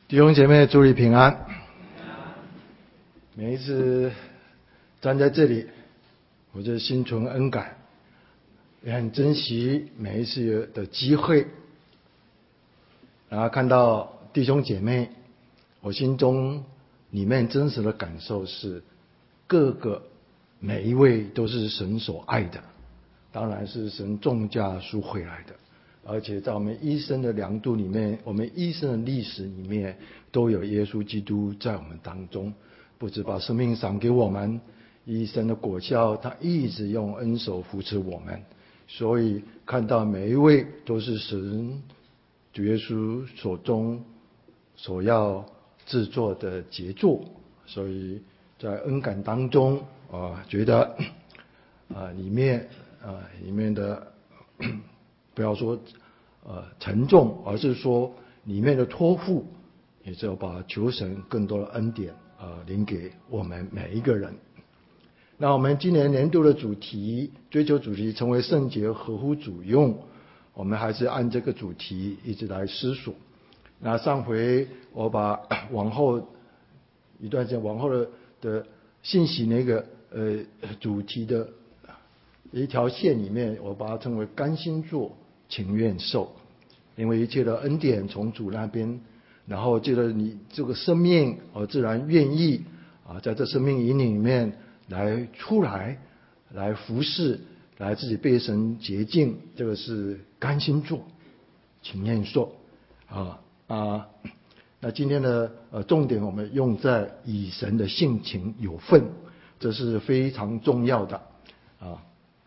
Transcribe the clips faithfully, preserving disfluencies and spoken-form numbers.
弟兄姐妹，祝你平安。每一次站在这里，我就心存恩感，也很珍惜每一次的机会。然后看到弟兄姐妹，我心中里面真实的感受是，各个每一位都是神所爱的，当然是神重价赎回来的。而且在我们一生的量度里面，我们一生的历史里面，都有耶稣基督在我们当中，不止把生命赏给我们，一生的果效他一直用恩手扶持我们。所以看到每一位都是神主耶稣手中所要制作的杰作，所以在恩感当中啊、呃，觉得啊、呃、里面啊、呃、里面的不要说呃沉重，而是说里面的托付，也就把求神更多的恩典啊、呃、领给我们每一个人。那我们今年年度的主题，追求主题成为圣洁，合乎主用，我们还是按这个主题一直来思索。那上回我把往后一段时间往后的的信息那个呃主题的一条线里面，我把它称为甘心做，情愿受。因为一切的恩典从主那边，然后借着你这个生命，而自然愿意啊，在这生命引领里面来出来，来服侍，来自己被神洁净，这个是甘心做，情愿受啊啊。那今天的呃重点，我们用在以神的性情有份，这是非常重要的啊。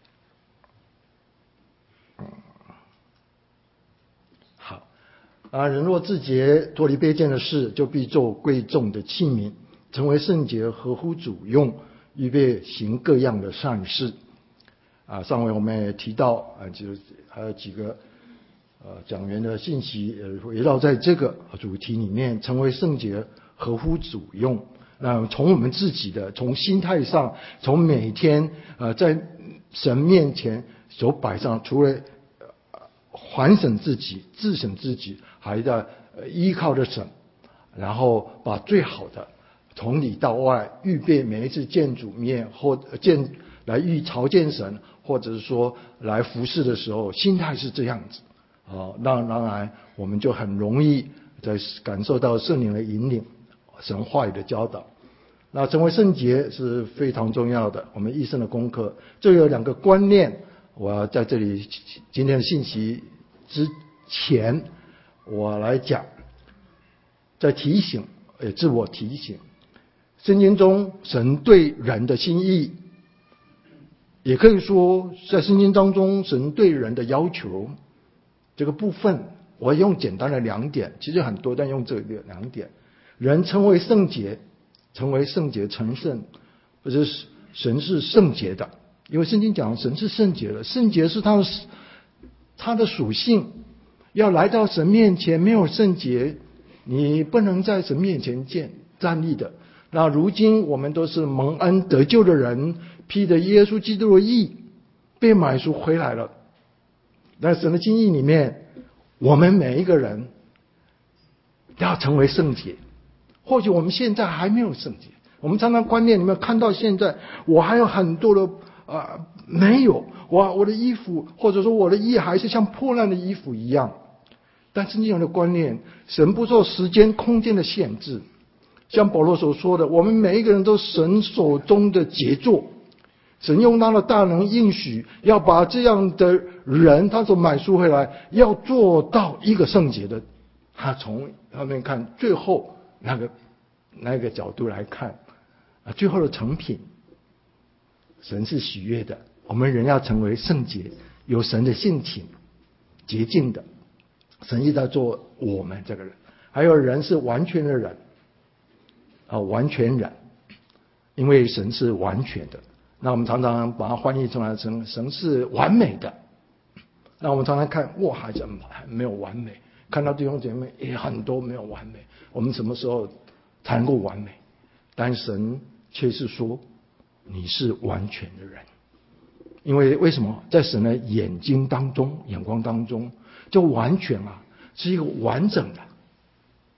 好啊，人若自洁，脱离卑贱的事，就必做贵重的器皿，成为圣洁，合乎主用，预备行各样的善事。啊，上回我们也提到啊，就还有几个呃讲员的信息，呃围绕在这个主题里面，成为圣洁，合乎主用。那从我们自己的，从心态上，从每天呃在神面前所摆上，除了反省自己、自省自己，还在依靠着神，然后把最好的从里到外预备每一次见主面或见来遇朝见神，或者是说来服侍的时候，心态是这样子啊。那当然我们就很容易在感受到圣灵的引领、神话语的教导。那成为圣洁是非常重要的，我们一生的功课。这有两个观念，我要在这里今天的信息之前，我来讲，在提醒，也自我提醒，圣经中神对人的心意，也可以说在圣经当中神对人的要求这个部分，我用简单的两点，其实很多，但用这两点，人称为圣洁，成为圣洁成圣，或者是神是圣洁的，因为圣经讲神是圣洁的，圣洁是他的他的属性。要来到神面前没有圣洁，你不能在神面前见站立的。那如今我们都是蒙恩得救的人，披着耶稣基督的义，被买赎回来了。在神的心意里面，我们每一个人要成为圣洁。或许我们现在还没有圣洁，我们常常观念里面看到现在我还有很多的啊、呃、没有，我我的衣服或者说我的衣还是像破烂的衣服一样。但是这样的观念，神不受时间空间的限制，像保罗所说的，我们每一个人都神手中的杰作，神用他的大能应许，要把这样的人他所买赎回来，要做到一个圣洁的。他从他们看最后那个那个角度来看啊，最后的成品，神是喜悦的。我们人要成为圣洁，有神的性情，洁净的。神一直在做我们这个人，还有人是完全的人啊，完全人，因为神是完全的。那我们常常把它翻译出来成神是完美的。那我们常常看，哇，还是没有完美。看到弟兄姐妹也很多没有完美，我们什么时候才能够完美？但神却是说你是完全的人，因为为什么？在神的眼睛当中、眼光当中，就完全啊是一个完整的。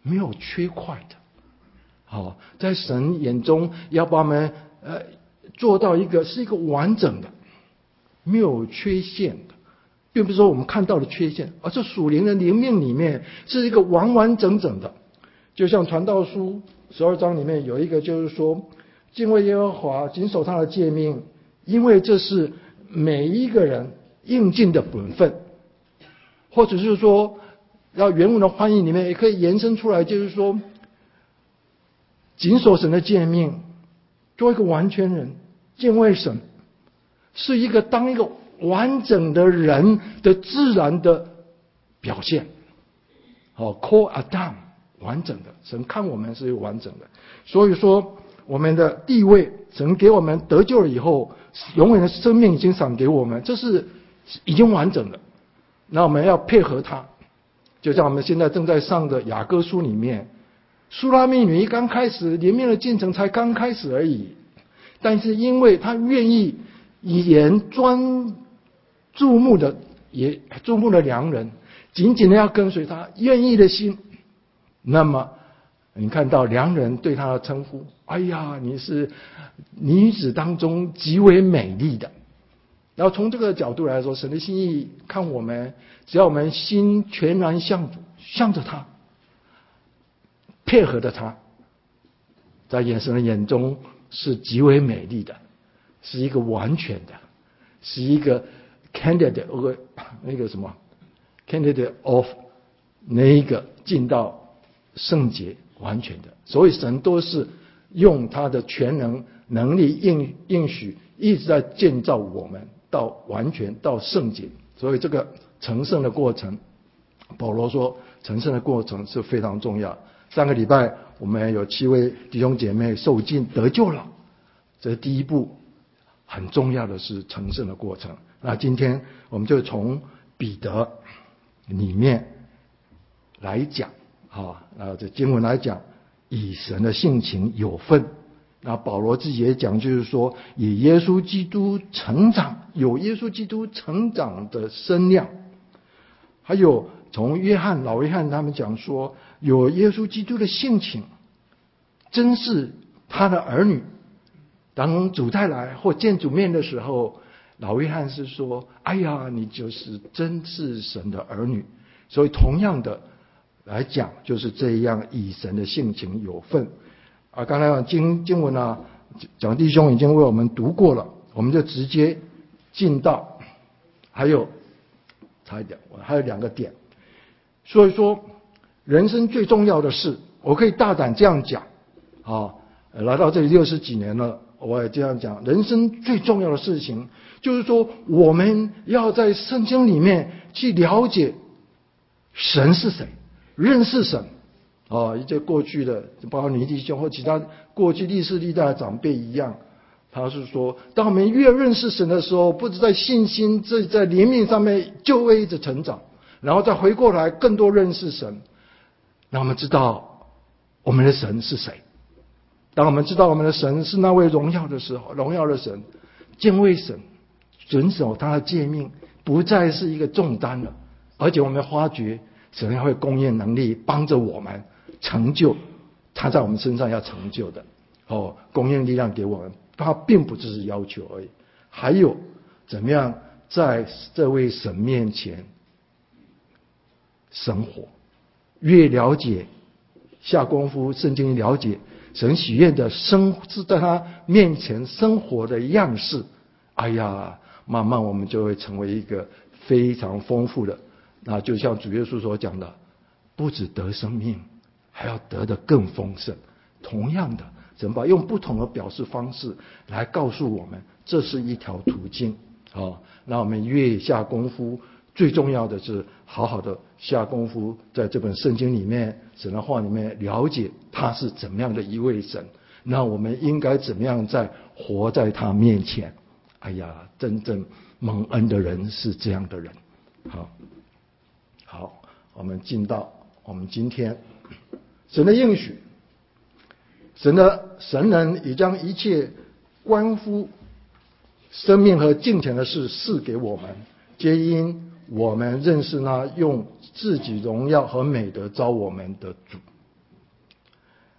没有缺块的。好，在神眼中要把我们呃做到一个是一个完整的，没有缺陷的，并不是说我们看到的缺陷，而是属灵的灵命里面是一个完完整整的。就像传道书十二章里面有一个，就是说敬畏耶和华，谨守他的诫命，因为这是每一个人应尽的本分。或者是说，要原文的翻译里面也可以延伸出来，就是说谨守神的诫命，做一个完全人，敬畏神，是一个当一个完整的人的自然的表现。好 ，call Adam， 完整的，神看我们是一个完整的。所以说，我们的地位，神给我们得救了以后，永远的生命已经赏给我们，这是已经完整的。那我们要配合他，就像我们现在正在上的雅歌书里面，苏拉密女一刚开始灵命的进程才刚开始而已，但是因为她愿意以言专注目的也注目的良人，紧紧的要跟随他，愿意的心，那么你看到良人对他的称呼，哎呀，你是女子当中极为美丽的。然后从这个角度来说，神的心意看我们，只要我们心全然向主，向着他，配合着他，在眼神的眼中是极为美丽的，是一个完全的，是一个 candidate 那个什么 candidate of 那一个进到圣洁完全的。所以神都是用他的全能能力应应许，一直在建造我们到完全到圣洁。所以这个成圣的过程，保罗说成圣的过程是非常重要。上个礼拜我们有七位弟兄姐妹受浸得救了，这是第一步，很重要的是成圣的过程。那今天我们就从彼得里面来讲啊，那这经文来讲，以神的性情有份。那保罗自己也讲，就是说以耶稣基督成长，有耶稣基督成长的身量。还有从约翰老约翰他们讲说，有耶稣基督的性情，真是他的儿女。当主再来或见主面的时候，老约翰是说，哎呀，你就是真是神的儿女。所以同样的来讲，就是这样以神的性情有份啊。刚才经经文啊，蒋弟兄已经为我们读过了，我们就直接进到还有差一点，我还有两个点。所以说人生最重要的事，我可以大胆这样讲啊，来到这里六十几年了，我也这样讲，人生最重要的事情就是说，我们要在圣经里面去了解神是谁，认识神啊。这过去的包括你弟兄或其他过去历世历代的长辈一样，他是说，当我们越认识神的时候，不止在信心这在灵命上面就会一直成长，然后再回过来更多认识神，让我们知道我们的神是谁。当我们知道我们的神是那位荣耀的时候，荣耀的神，敬畏神，遵守他的诫命，不再是一个重担了，而且我们发觉神会供应能力，帮着我们成就他在我们身上要成就的哦，供应力量给我们。他并不只是要求而已，还有怎么样在这位神面前生活，越了解下功夫，圣经了解神喜悦的生是在他面前生活的样式，哎呀，慢慢我们就会成为一个非常丰富的，那就像主耶稣所讲的，不只得生命，还要得的更丰盛。同样的，神把用不同的表示方式来告诉我们，这是一条途径啊。那我们越下功夫，最重要的是好好的下功夫，在这本圣经里面，神的话里面了解他是怎么样的一位神，那我们应该怎么样在活在他面前。哎呀，真正蒙恩的人是这样的人。好，好，我们进到我们今天神的应许。神的神能已将一切关乎生命和金钱的事赐给我们，皆因我们认识那用自己荣耀和美德招我们的主。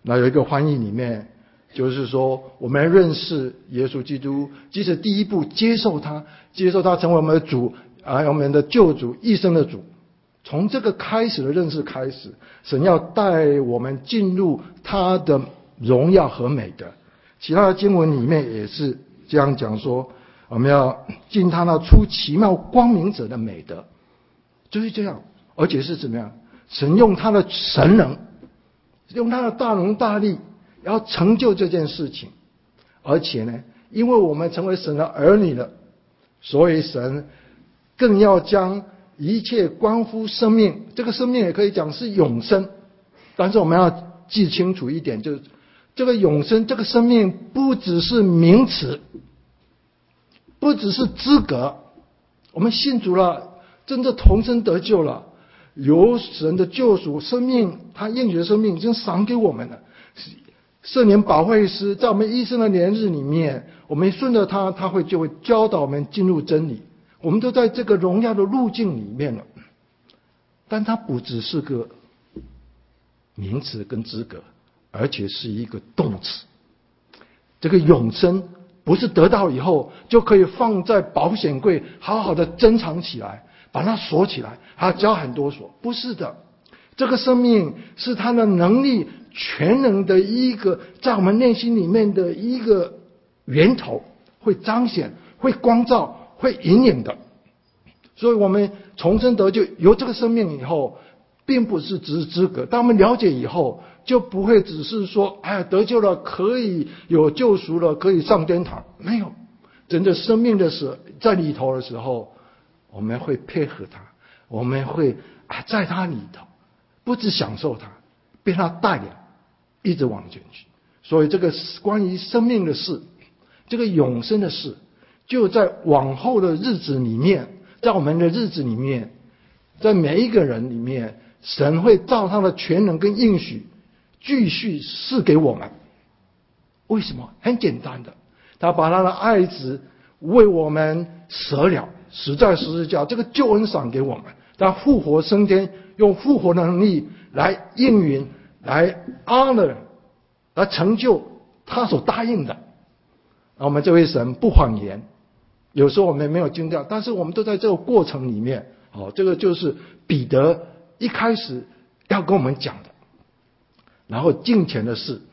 那有一个翻译里面就是说，我们认识耶稣基督，即使第一步接受他，接受他成为我们的主，啊，我们的救主，一生的主。从这个开始的认识开始，神要带我们进入他的荣耀和美德。其他的经文里面也是这样讲说，我们要进他那出奇妙光明者的美德，就是这样。而且是怎么样？神用他的神能，用他的大能大力，要成就这件事情。而且呢，因为我们成为神的儿女了，所以神更要将一切关乎生命，这个生命也可以讲是永生，但是我们要记清楚一点，就是这个永生，这个生命不只是名词，不只是资格。我们信主了，真的重生得救了，有神的救赎生命，他应许的生命已经赏给我们了。圣灵保惠师在我们一生的年日里面，我们顺着他，他会就会教导我们进入真理。我们都在这个荣耀的路径里面了，但它不只是个名词跟资格，而且是一个动词。这个永生不是得到以后就可以放在保险柜好好的珍藏起来，把它锁起来，还要交很多锁，不是的。这个生命是他的能力全能的一个，在我们内心里面的一个源头，会彰显，会光照，会引领的。所以我们重生得救，有这个生命以后，并不是只是资格。当我们了解以后，就不会只是说，哎呀，得救了，可以有救赎了，可以上天堂。没有，真的生命的时在里头的时候，我们会配合他，我们会啊，在他里头，不只享受他，被他带领，一直往前去。所以这个关于生命的事，这个永生的事，就在往后的日子里面，在我们的日子里面，在每一个人里面，神会照他的全能跟应许继续赐给我们。为什么？很简单的，他把他的爱子为我们舍了，死在十字架，这个救恩赏给我们，他复活升天，用复活的能力来应允，来 honor， 来成就他所答应的。我们这位神不谎言，有时候我们没有经历，但是我们都在这个过程里面。好，这个就是彼得一开始要跟我们讲的。然后敬虔的事，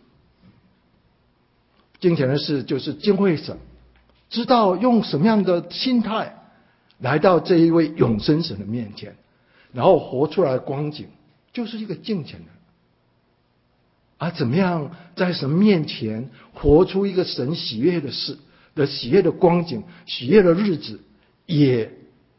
敬虔的事就是敬畏神，知道用什么样的心态来到这一位永生神的面前，然后活出来的光景就是一个敬虔的。而怎么样在神面前活出一个神喜悦的事的喜悦的光景，喜悦的日子，也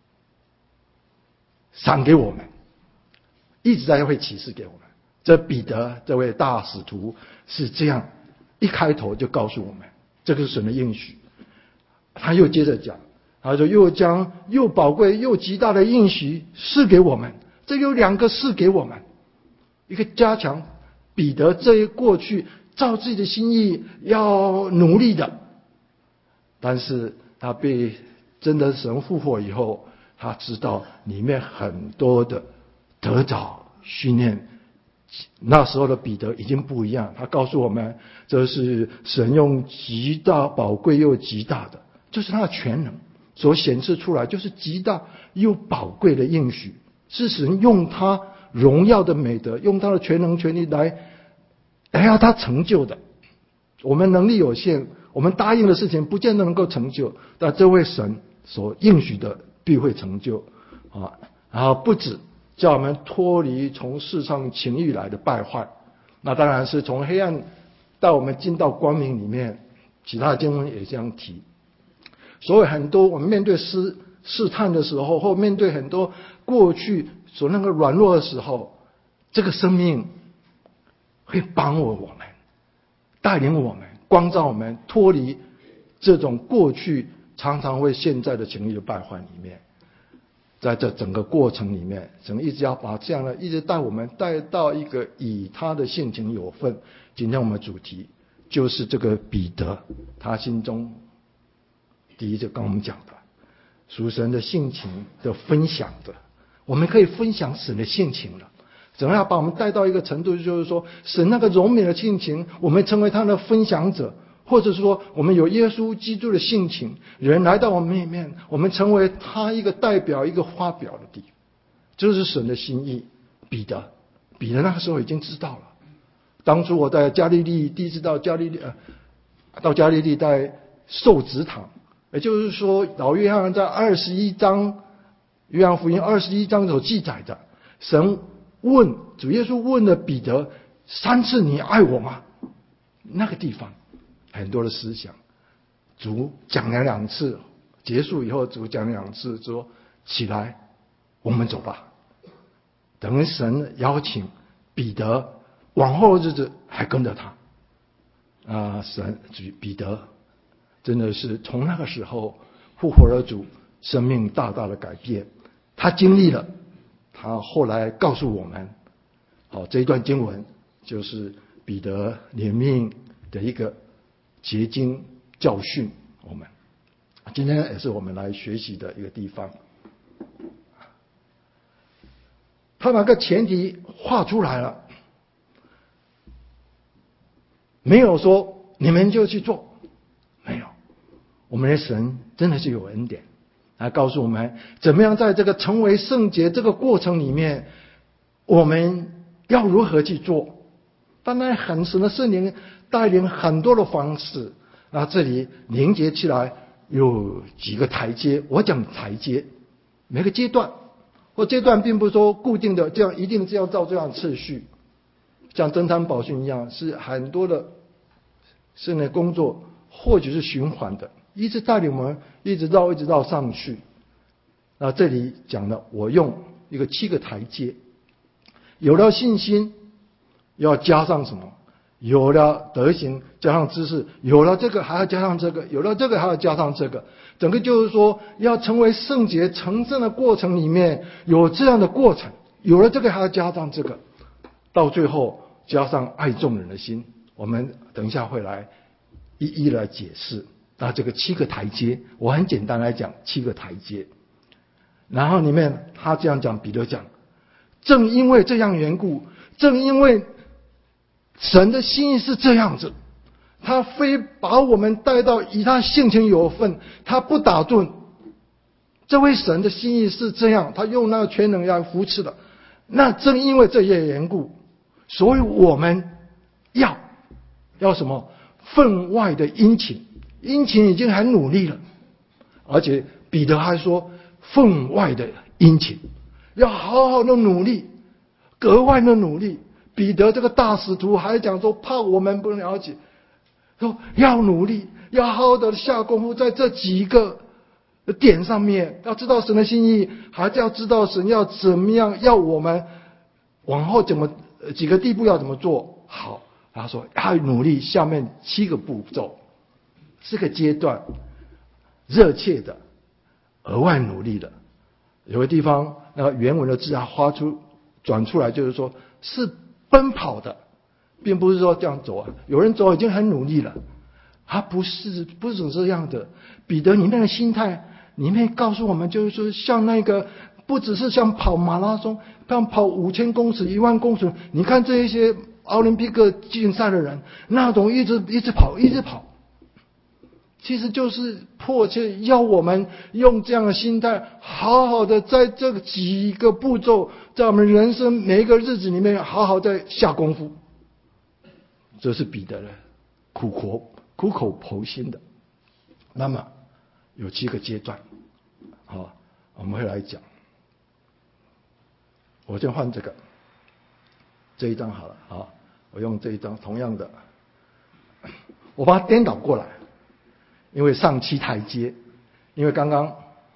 赏给我们，一直在会启示给我们。这彼得这位大使徒是这样一开头就告诉我们，这个是神的应许。他又接着讲，他说又将又宝贵又极大的应许赐给我们。这有两个赐给我们，一个加强彼得这一过去照自己的心意要努力的，但是他被真的神复活以后，他知道里面很多的得着训练。那时候的彼得已经不一样，他告诉我们，这是神用极大宝贵又极大的，这是他的全能所显示出来，就是极大又宝贵的应许，是神用他荣耀的美德，用他的全能全力来来要他成就的。我们能力有限，我们答应的事情不见得能够成就，但这位神所应许的必会成就啊！然后不止叫我们脱离从世上情欲来的败坏，那当然是从黑暗带我们进到光明里面。其他的经文也这样提。所以很多我们面对试试探的时候，或面对很多过去所那个软弱的时候，这个生命会帮我我们，带领我们，光照我们，脱离这种过去常常会陷在的情欲的败坏里面。在这整个过程里面，神一直要把这样的一直带我们带到一个以他的性情有份。今天我们的主题就是这个彼得，他心中第一就跟我们讲的属神的性情的分享的，我们可以分享神的性情了。 神要把我们带到一个程度，就是说神那个柔美的性情，我们成为他的分享者，或者说我们有耶稣基督的性情，人来到我们里面，我们成为他一个代表，一个发表的地方。这是神的心意。彼得彼得那个时候已经知道了，当初我在加利利第一次到加利利呃到加利利在受指堂，也就是说老约翰在二十一章约翰福音二十一章所记载的，神问主耶稣问了彼得三次，你爱我吗？那个地方很多的思想，主讲了两次，结束以后主讲了两次说起来我们走吧，等于神邀请彼得往后的日子还跟着他啊，神彼得真的是从那个时候复活的主生命大大的改变，他经历了，他后来告诉我们，好，这一段经文就是彼得怜悯的一个结晶教训，我们今天也是我们来学习的一个地方。他把个前提画出来了，没有说你们就去做，没有，我们的神真的是有恩典，来告诉我们怎么样在这个成为圣洁这个过程里面，我们要如何去做。当然很神的圣灵带领很多的方式，那这里凝结起来有几个台阶，我讲台阶，每个阶段或阶段并不是说固定的，这样一定是要照这样的次序，像侦探宝训一样，是很多的圣灵工作，或许是循环的，一直带领我们一直绕一直绕上去。那这里讲了，我用一个七个台阶，有了信心要加上什么？有了德行加上知识，有了这个还要加上这个，有了这个还要加上这个，整个就是说要成为圣洁成圣的过程里面有这样的过程，有了这个还要加上这个，到最后加上爱众人的心。我们等一下会来一一来解释。那这个七个台阶，我很简单来讲七个台阶。然后里面他这样讲，彼得讲，正因为这样缘故，正因为神的心意是这样子，他非把我们带到以他性情有份，他不打盹。这位神的心意是这样，他用那个全能来扶持的。那正因为这些缘故，所以我们要要什么？分外的殷勤，殷勤已经很努力了，而且彼得还说分外的殷勤，要好好的努力，格外的努力。彼得这个大使徒还讲说，怕我们不了解，说要努力，要好好的下功夫，在这几个点上面，要知道神的心意，还是要知道神要怎么样，要我们往后怎么几个地步要怎么做好。他说要努力，下面七个步骤，这个阶段热切的额外努力的。有个地方那个原文的字啊画出转出来，就是说是奔跑的，并不是说这样走啊。有人走已经很努力了，他不是不是这样的。彼得里面的心态里面告诉我们，就是说像那个不只是像跑马拉松，像跑五千公尺、一万公尺，你看这一些奥林匹克竞赛的人，那种一直一直跑一直跑，其实就是迫切要我们用这样的心态，好好的在这几个步骤，在我们人生每一个日子里面，好好的下功夫。这是彼得的苦口苦口婆心的。那么有七个阶段，好，我们会来讲。我先换这个，这一张好了，好，我用这一张，同样的，我把它颠倒过来。因为上七台阶，因为刚刚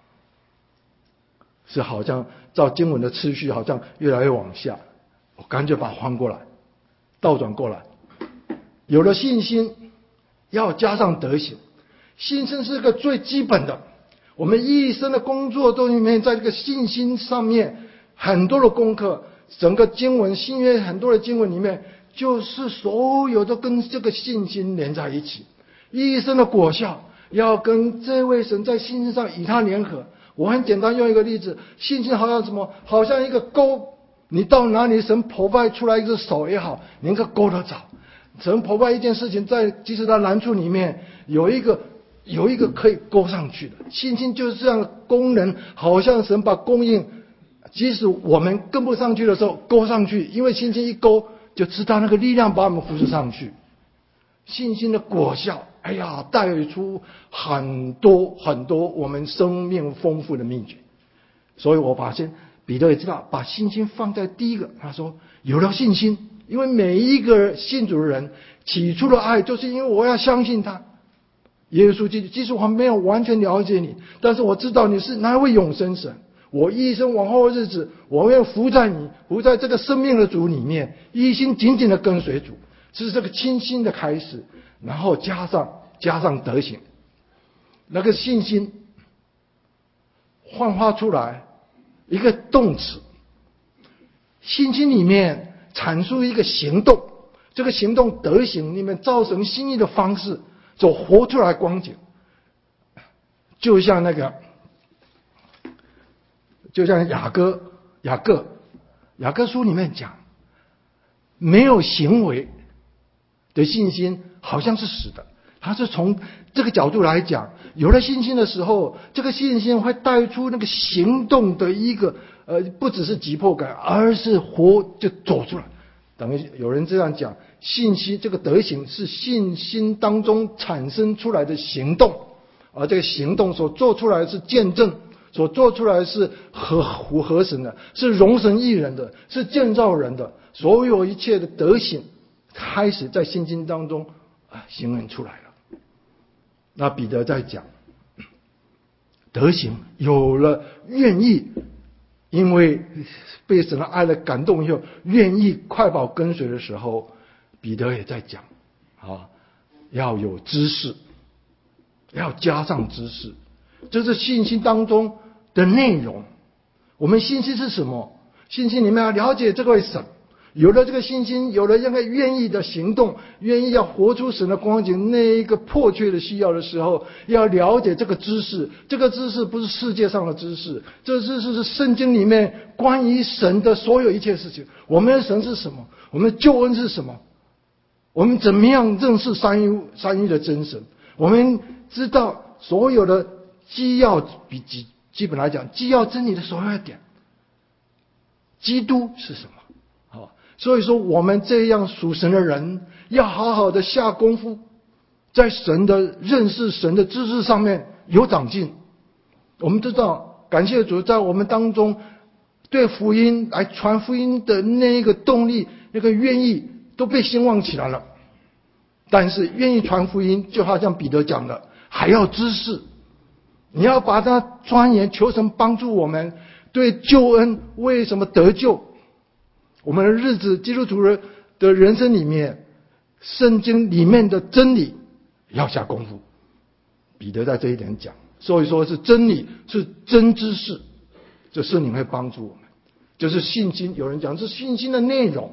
是好像照经文的次序，好像越来越往下，我干脆把它换过来，倒转过来。有了信心，要加上德行。信心是个最基本的，我们一生的工作都里面，在这个信心上面很多的功课，整个经文新约很多的经文里面，就是所有都跟这个信心连在一起。一生的果效要跟这位神在信心上与他联合。我很简单用一个例子，信心好像什么？好像一个钩， 你到哪里，神破派出来一只手也好，你能够够得着。神破派一件事情，在即使在难处里面有一个有一个可以勾上去的信心，就是这样的功能，好像神把供应，即使我们跟不上去的时候勾上去，因为信心一勾，就知道那个力量把我们扶持上去。信心的果效，哎呀，带出很多很多我们生命丰富的秘诀。所以我发现彼得也知道把信心放在第一个，他说有了信心，因为每一个信主的人起初的爱就是因为我要相信他。耶稣基督，即使我没有完全了解你，但是我知道你是哪位永生神，我一生往后的日子，我要服在你，服在这个生命的主里面，一心紧紧的跟随主，这是这个清新的开始，然后加上加上德行，那个信心幻化出来一个动词，信心里面阐述一个行动，这个行动德行里面造成心意的方式所活出来光景，就像那个就像雅各雅各雅各书里面讲，没有行为的信心好像是死的。他是从这个角度来讲，有了信心的时候，这个信心会带出那个行动的一个呃，不只是急迫感，而是活就走出来。等于有人这样讲，信心这个德行是信心当中产生出来的行动，而这个行动所做出来的是见证，所做出来的是合符合神的，是荣神益人的，是建造人的，所有一切的德行开始在信心当中啊行人出来了。那彼得在讲德行有了愿意，因为被神的爱的感动以后愿意快跑跟随的时候，彼得也在讲啊，要有知识，要加上知识，这是信心当中的内容。我们信心是什么？信心里面要了解这位神，有了这个信心，有了这个愿意的行动，愿意要活出神的光景，那一个迫切的需要的时候，要了解这个知识。这个知识不是世界上的知识，这个知识是圣经里面关于神的所有一切事情。我们的神是什么？我们的救恩是什么？我们怎么样认识三一三一的真神？我们知道所有的基要，比基基本来讲，基要真理的所有点，基督是什么？所以说我们这样属神的人要好好的下功夫，在神的认识神的知识上面有长进。我们知道感谢主，在我们当中对福音来传福音的那个动力，那个愿意都被兴旺起来了。但是愿意传福音，就好像彼得讲的，还要知识，你要把它钻研，求神帮助我们对救恩为什么得救，我们的日子基督徒的人生里面，圣经里面的真理要下功夫。彼得在这一点讲，所以说是真理，是真知识，这圣灵会帮助我们。就是信心，有人讲是信心的内容，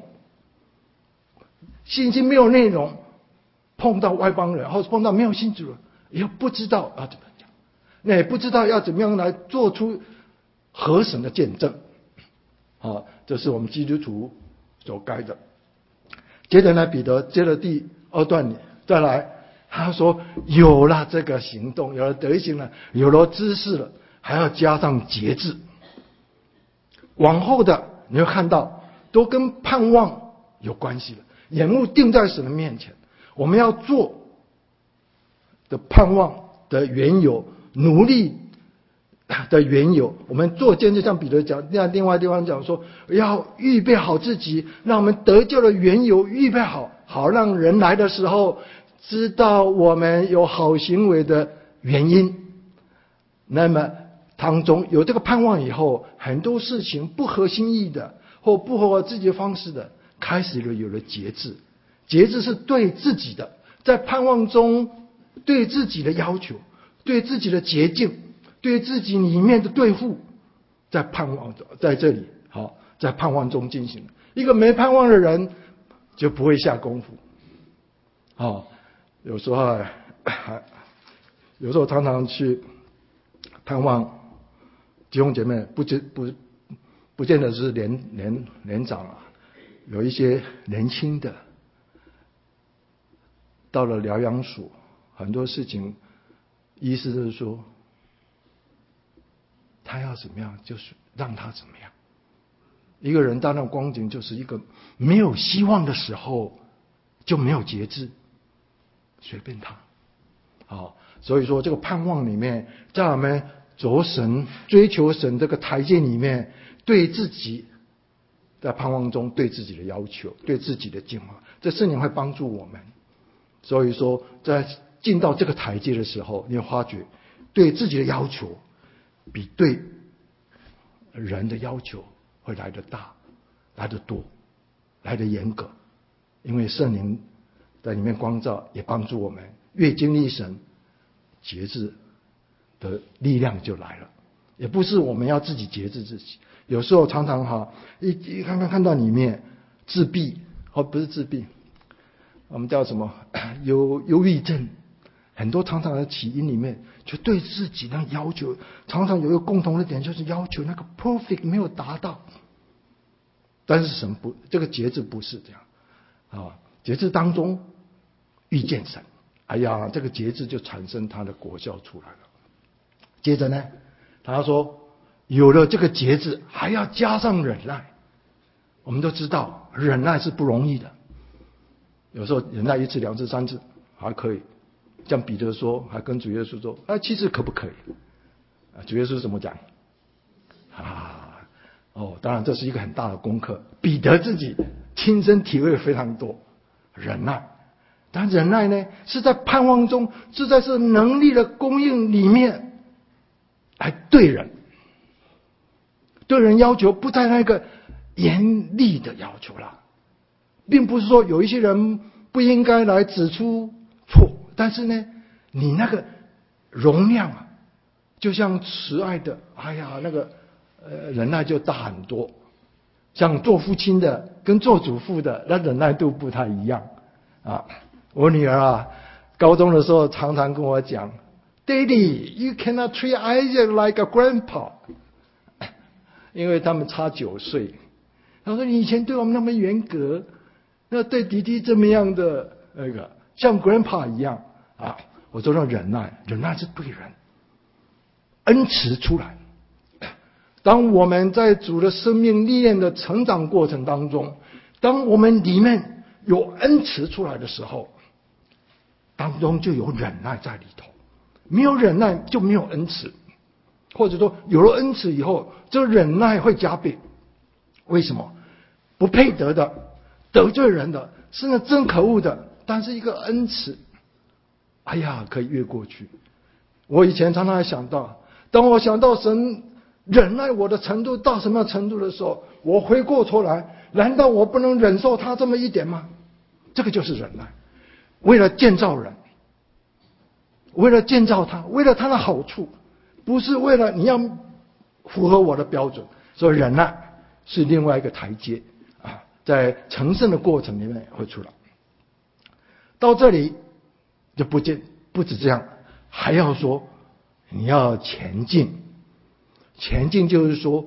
信心没有内容，碰到外邦人或者碰到没有信主人，也不知道要怎么讲，那也不知道要怎么样来做出合神的见证。啊，这是我们基督徒所该的。接着呢，彼得接着第二段里再来，他说有了这个行动，有了德行了，有了知识了，还要加上节制。往后的你会看到都跟盼望有关系了，眼目定在神的面前，我们要做的盼望的缘由，努力的缘由，我们做见证，像彼得讲，那另外地方讲说，要预备好自己，让我们得救的缘由预备好，好让人来的时候知道我们有好行为的原因。那么当中有这个盼望以后，很多事情不合心意的或不合自己的方式的，开始了有了节制。节制是对自己的，在盼望中对自己的要求，对自己的洁净，对自己里面的对付，在盼望在这里好，在盼望中进行。一个没盼望的人就不会下功夫。哦，有时候还有时候常常去盼望弟兄姐妹不不不见得是年年年长啊，有一些年轻的到了疗养所，很多事情医师就是说他要怎么样就是让他怎么样。一个人到那光景就是一个没有希望的时候就没有节制，随便他。好，所以说这个盼望里面，在我们走神追求神这个台阶里面，对自己在盼望中对自己的要求，对自己的进化，这圣灵会帮助我们。所以说在进到这个台阶的时候，你会发觉对自己的要求比对人的要求会来得大，来得多，来得严格。因为圣灵在里面光照，也帮助我们越经历神，节制的力量就来了。也不是我们要自己节制自己，有时候常常哈一一看看看到里面自闭，哦不是自闭，我们叫什么忧忧郁症，很多常常的起因里面就对自己的要求，常常有一个共同的点，就是要求那个 perfect 没有达到。但是神不，这个节制不是这样啊，节制当中遇见神，哎呀，这个节制就产生它的果效出来了。接着呢，他说有了这个节制，还要加上忍耐。我们都知道忍耐是不容易的，有时候忍耐一次两次三次还可以，像彼得说，还跟主耶稣说啊，七次可不可以啊？主耶稣怎么讲啊？哦，当然这是一个很大的功课，彼得自己亲身体会非常多忍耐。但忍耐呢，是在盼望中，是在这能力的供应里面来对人，对人要求不在那个严厉的要求了，并不是说有一些人不应该来指出错，但是呢，你那个容量啊，就像慈爱的，哎呀，那个呃忍耐就大很多。像做父亲的跟做主妇的，那忍耐度不太一样啊。我女儿啊，高中的时候常常跟我讲 ，Daddy, you cannot treat Isaac like a grandpa， 因为他们差九岁。他说你以前对我们那么严格，那对弟弟这么样的那个像 grandpa 一样啊。我说让忍耐，忍耐是对人，恩慈出来。当我们在主的生命历练的成长过程当中，当我们里面有恩慈出来的时候，当中就有忍耐在里头。没有忍耐就没有恩慈，或者说有了恩慈以后，这个忍耐会加倍。为什么？不配得的、得罪人的，是那真可恶的，但是一个恩慈，哎呀，可以越过去。我以前常常想到，当我想到神忍耐我的程度到什么程度的时候，我回过头来，难道我不能忍受他这么一点吗？这个就是忍耐，为了建造人，为了建造他，为了他的好处，不是为了你要符合我的标准。所以忍耐是另外一个台阶啊，在成圣的过程里面会出来。到这里就不见不止这样，还要说你要前进。前进就是说，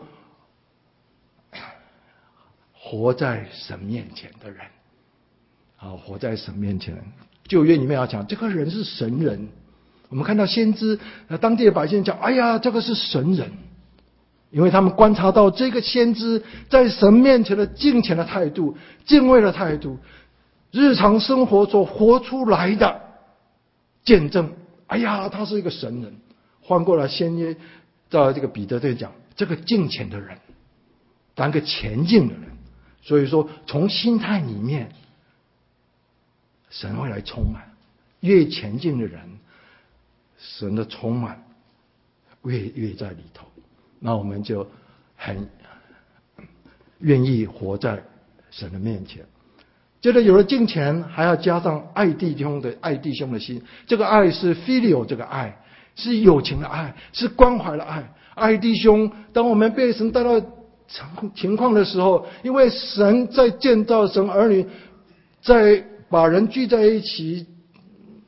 活在神面前的人，啊，活在神面前。旧约里面要讲，这个人是神人。我们看到先知，当地的百姓讲，哎呀，这个是神人，因为他们观察到这个先知在神面前的敬虔的态度、敬畏的态度，日常生活所活出来的见证，哎呀，他是一个神人。换过来，先约到这个彼得对讲，这个敬虔的人，当个前进的人。所以说，从心态里面，神会来充满。越前进的人，神的充满越越在里头，那我们就很愿意活在神的面前。接着有了敬虔，还要加上爱弟兄的爱弟兄的心。这个爱是 filial 这个爱，是友情的爱，是关怀的爱。爱弟兄，当我们被神带到情况的时候，因为神在建造神儿女，在把人聚在一起，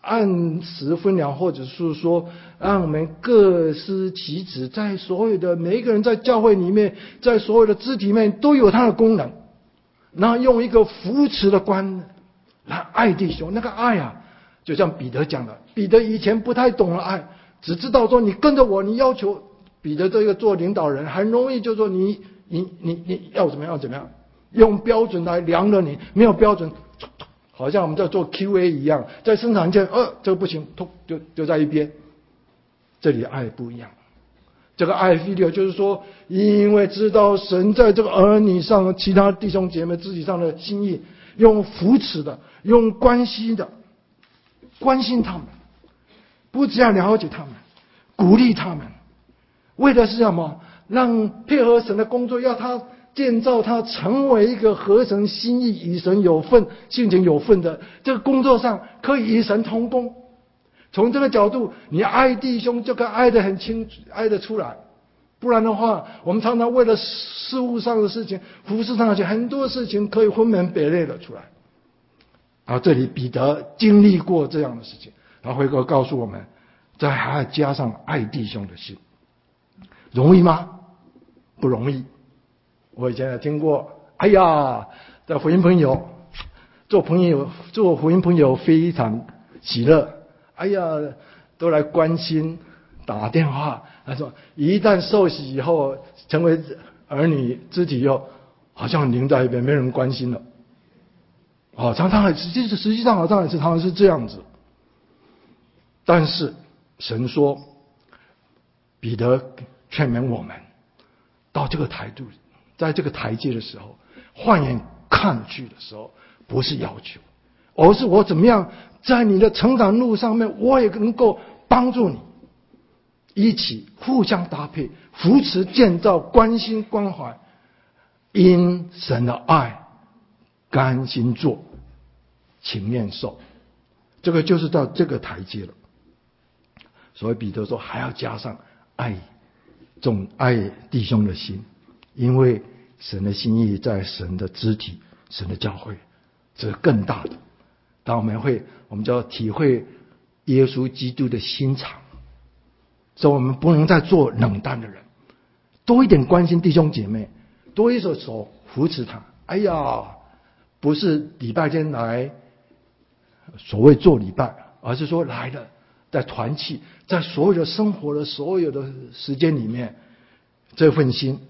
按时分粮，或者是说让我们各司其职，在所有的每一个人在教会里面，在所有的肢体里面都有他的功能，然后用一个扶持的观来爱弟兄。那个爱啊，就像彼得讲的，彼得以前不太懂了爱，只知道说你跟着我，你要求彼得这个做领导人很容易就说你你你你要怎么样怎么样，用标准来量了你，没有标准，好像我们在做 Q A 一样，在生产线，呃，这个不行，就就在一边。这里的爱不一样，这个爱 filial 就是说，因为知道神在这个儿女上、其他弟兄姐妹肢体上的心意，用扶持的，用关心的，关心他们，不只要了解他们，鼓励他们，为的是什么？让配合神的工作，要他建造他成为一个合神心意、与神有份、性情有份的这个工作上，可以与神同工。从这个角度，你爱弟兄就可以爱得很清，爱得出来。不然的话，我们常常为了事务上的事情、服事上的事情，很多事情可以分门别类的出来。然后这里彼得经历过这样的事情，然后回过告诉我们，再还要加上爱弟兄的心，容易吗？不容易。我以前也听过，哎呀，在福音朋友做朋友做福音朋友非常喜乐，哎呀，都来关心打电话。他说一旦受洗以后成为儿女肢体以后，好像拧在一边没人关心了。哦，常常实际实际上好像也是常常是这样子。但是神说，彼得劝勉我们到这个台度，在这个台阶的时候，换眼看去的时候，不是要求，而是我怎么样在你的成长路上面，我也能够帮助你，一起互相搭配，扶持建造，关心关怀，因神的爱甘心做，情愿受。这个就是到这个台阶了。所以彼得说还要加上爱众爱弟兄的心，因为神的心意在神的肢体，神的教会，这是更大的。当我们会我们就要体会耶稣基督的心肠，所以我们不能再做冷淡的人，多一点关心弟兄姐妹，多一手手扶持他。哎呀，不是礼拜天来所谓做礼拜，而是说来了在团契，在所有的生活的所有的时间里面，这份心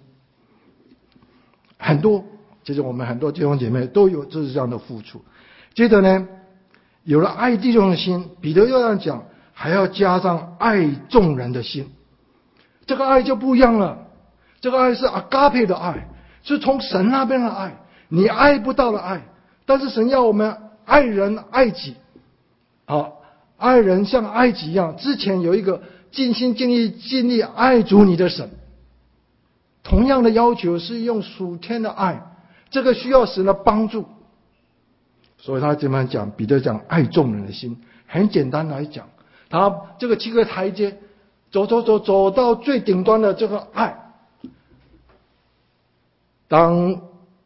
很多，其实我们很多弟兄姐妹都有这样的付出。接着呢，有了爱弟兄的心，彼得又要讲，还要加上爱众人的心。这个爱就不一样了，这个爱是阿嘎佩的爱，是从神那边的爱，你爱不到的爱。但是神要我们爱人爱己，啊，爱人像爱己一样。之前有一个尽心尽力尽力爱主你的神，同样的要求是用属天的爱，这个需要神的帮助。所以他这么讲，彼得讲爱众人的心，很简单来讲，他这个七个台阶走走走走到最顶端的这个爱。当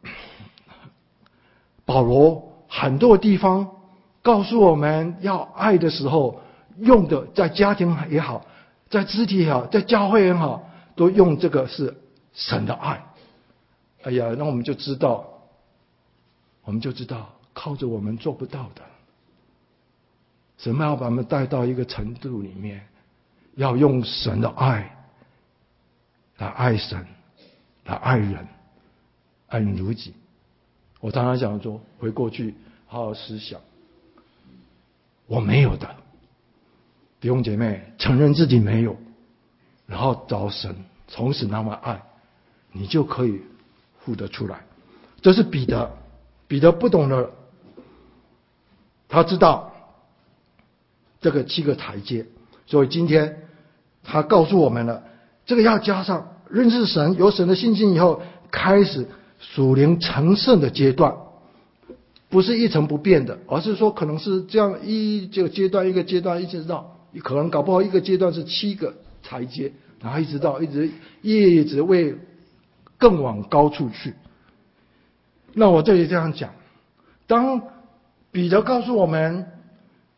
保罗很多地方告诉我们要爱的时候，用的在家庭也好，在肢体也好，在教会也好，都用这个是神的爱。哎呀，那我们就知道，我们就知道靠着我们做不到的。神要把我们带到一个程度里面，要用神的爱来爱神，来爱人，爱人如己。我常常想说，回过去好好思想，我没有的，弟兄姐妹承认自己没有，然后找神，从神那么爱，你就可以付得出来。这是彼得，彼得不懂得，他知道这个七个台阶，所以今天他告诉我们了，这个要加上认识神，有神的信心以后，开始属灵成圣的阶段，不是一成不变的，而是说可能是这样一这个阶段一个阶段一直到，可能搞不好一个阶段是七个台阶，然后一直到一直一直为更往高处去。那我这里这样讲，当彼得告诉我们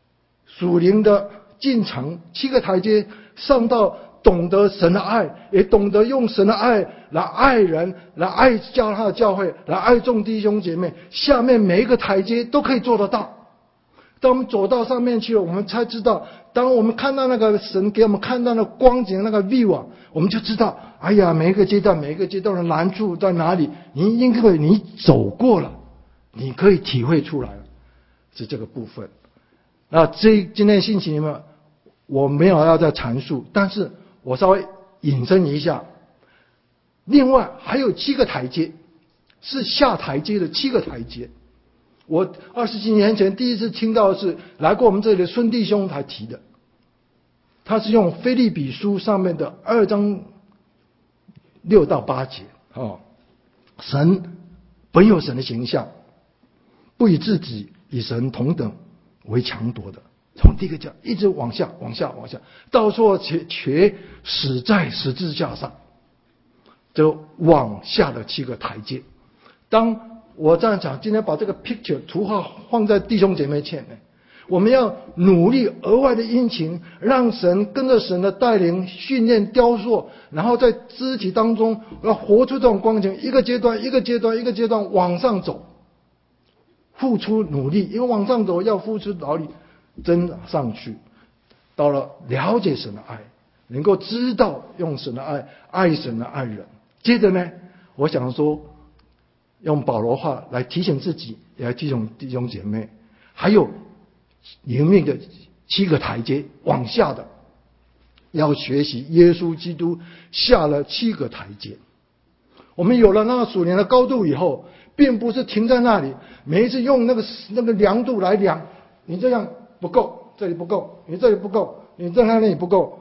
属灵的进程，七个台阶上到懂得神的爱，也懂得用神的爱来爱人，来爱教他的教会，来爱众弟兄姐妹。下面每一个台阶都可以做得到。当我们走到上面去了，我们才知道，当我们看到那个神给我们看到的光景，那个 view 啊，我们就知道，哎呀，每一个阶段每一个阶段的难处在哪里，你应该你走过了，你可以体会出来了，是这个部分。那这今天信息里面我没有要再阐述，但是我稍微引申一下。另外还有七个台阶，是下台阶的七个台阶。我二十几年前第一次听到的是来过我们这里的孙弟兄才提的，他是用腓立比书上面的二章六到八节，哦，神本有神的形象，不以自己与神同等为强夺的。从第一个讲一直往下往下往下，到说却却死在十字架上，就往下的七个台阶。当我这样讲，今天把这个 picture 图画放在弟兄姐妹前面，我们要努力额外的殷勤，让神跟着神的带领训练雕塑，然后在肢体当中要活出这种光景，一个阶段一个阶段一个阶段往上走，付出努力，因为往上走要付出劳力，真上去，到了了解神的爱，能够知道用神的爱爱神的爱人。接着呢，我想说用保罗话来提醒自己，也来提醒弟兄姐妹，还有灵命的七个台阶往下的，要学习耶稣基督下了七个台阶。我们有了那个属灵的高度以后，并不是停在那里，每一次用那个那个量度来量，你这样不够，这里不够，你这里不够，你这那里不够，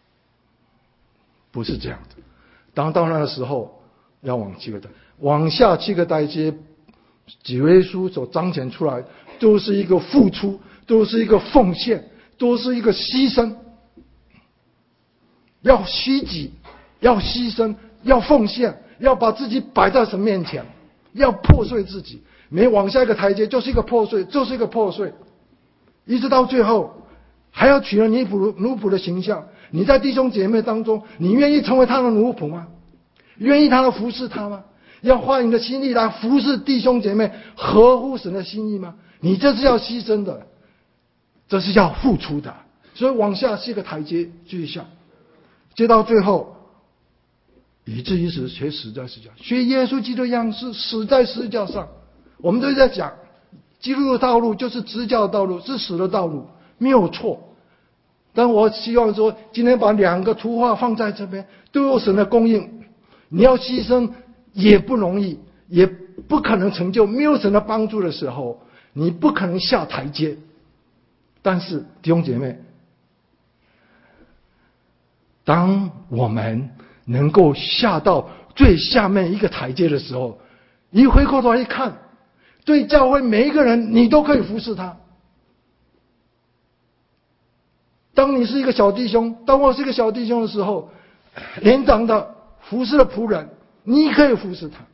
不是这样的。当到那个时候，要往七个台往下七个台阶，主耶稣所彰显出来，都是一个付出，都是一个奉献，都是一个牺牲。要虚己，要牺牲，要奉献，要把自己摆在神面前，要破碎自己。每往下一个台阶就是一个破碎，就是一个破碎，一直到最后还要取了奴仆奴仆的形象。你在弟兄姐妹当中，你愿意成为他的奴仆吗？愿意他的服侍他吗？要花你的心力来服侍弟兄姐妹，合乎神的心意吗？你这是要牺牲的，这是要付出的。所以往下是一个台阶，继续下，接到最后，以至于死，却死在十字架，学耶稣基督的样式，死在十字架上。我们都在讲，基督的道路就是直教的道路，是死的道路，没有错。但我希望说，今天把两个图画放在这边，都有神的供应。你要牺牲也不容易，也不可能成就，没有神的帮助的时候，你不可能下台阶。但是弟兄姐妹，当我们能够下到最下面一个台阶的时候，你回过头来一看，对教会每一个人你都可以服侍他。当你是一个小弟兄，当我是一个小弟兄的时候，年长的服侍的仆人，你可以服侍他。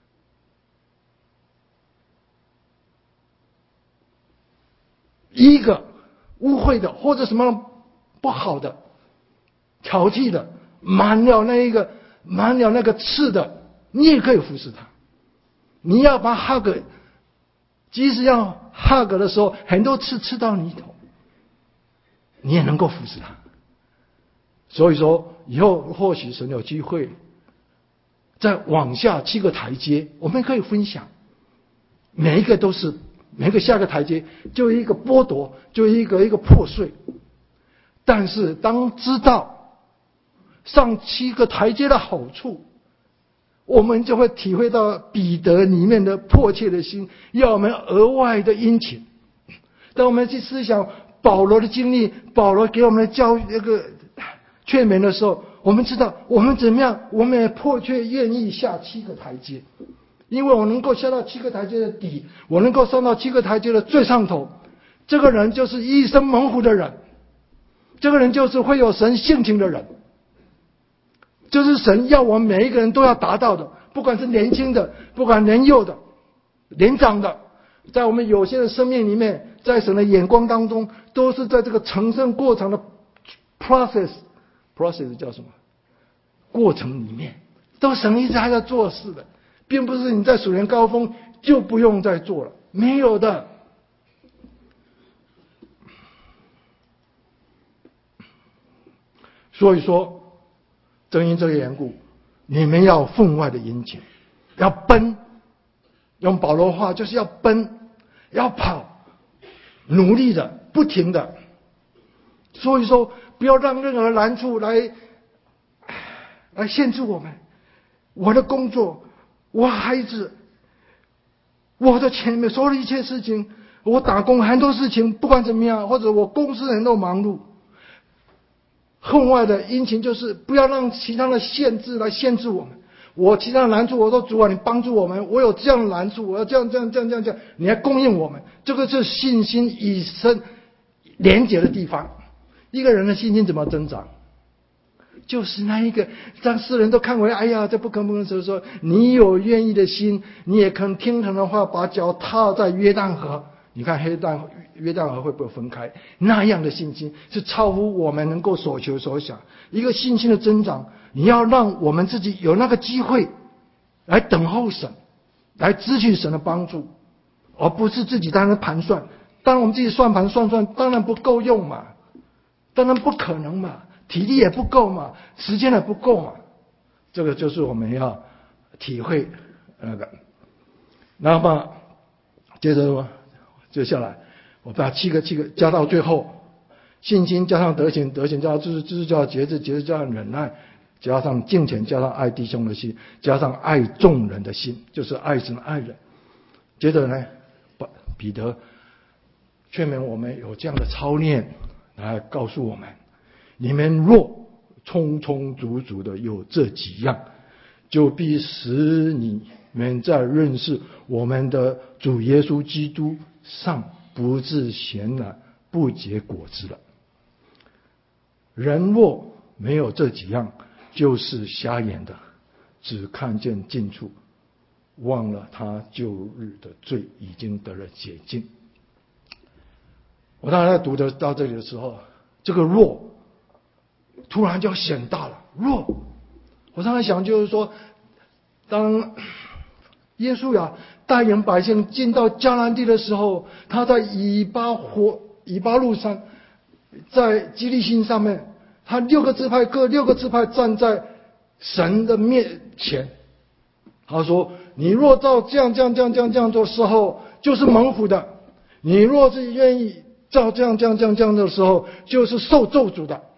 一个污秽的或者什么不好的挑剔的，满了那一个满了那个刺的，你也可以服侍他。你要把哈格，即使要哈格的时候，很多刺刺到你头，你也能够服侍他。所以说以后或许神有机会再往下七个台阶，我们可以分享，每一个都是每一个下个台阶就一个剥夺，就一个一个破碎。但是当知道上七个台阶的好处，我们就会体会到彼得里面的迫切的心，要我们额外的殷勤。当我们去思想保罗的经历，保罗给我们的教那个劝勉的时候，我们知道我们怎么样，我们也迫切愿意下七个台阶。因为我能够下到七个台阶的底，我能够上到七个台阶的最上头，这个人就是一生蒙福的人，这个人就是会有神性情的人，就是神要我们每一个人都要达到的，不管是年轻的，不管年幼的，年长的，在我们有限的生命里面， 在神的眼光当中，都是在这个成圣过程的 process process 叫什么？过程里面，都神一直还在做事的，并不是你在属灵高峰就不用再做了，没有的。所以说，正因这个缘故，你们要分外的殷勤，要奔，用保罗话就是要奔，要跑，努力的，不停的。所以说，不要让任何难处来来限制我们。我的工作，我孩子，我的前面所有的一切事情，我打工很多事情，不管怎么样，或者我公司人都忙碌。分外的殷勤就是不要让其他的限制来限制我们。我其他的难处我说主啊，你帮助我们，我有这样的难处，我要这样这样这样这样这样，你来供应我们。这个是信心与神连结的地方。一个人的信心怎么增长？就是那一个当世人都看为哎呀这不可不可的时候，说你有愿意的心，你也肯听神的话，把脚踏在约旦河。你看黑旦约旦河会不会分开？那样的信心是超乎我们能够所求所想。一个信心的增长，你要让我们自己有那个机会来等候神，来支取神的帮助，而不是自己在那盘算。当然我们自己算盘算算，当然不够用嘛，当然不可能嘛，体力也不够嘛，时间也不够嘛。这个就是我们要体会那个。那么接着接下来，我把七个七个加到最后，信心加上德行，德行加上知识，知识加上节制，节制加上忍耐，加上敬虔，加上爱弟兄的心，加上爱众人的心，就是爱神爱人。接着呢，彼得劝勉我们有这样的操练，来告诉我们：你们若充充足足的有这几样，就必使你们在认识我们的主耶稣基督上不致闲懒，不结果子了。人若没有这几样，就是瞎眼的，只看见近处，忘了他旧日的罪已经得了洁净。我当时在读的到这里的时候，这个若突然就显大了。若我常常想，就是说，当耶稣呀带领百姓进到迦南地的时候，他在以巴火以巴路上，在基利心上面，他六个支派各六个支派站在神的面前，他说：你若照这样这样这样这样这样做时候，就是蒙福的；你若是愿意照这样这样这样这样的时候，就是受咒诅的。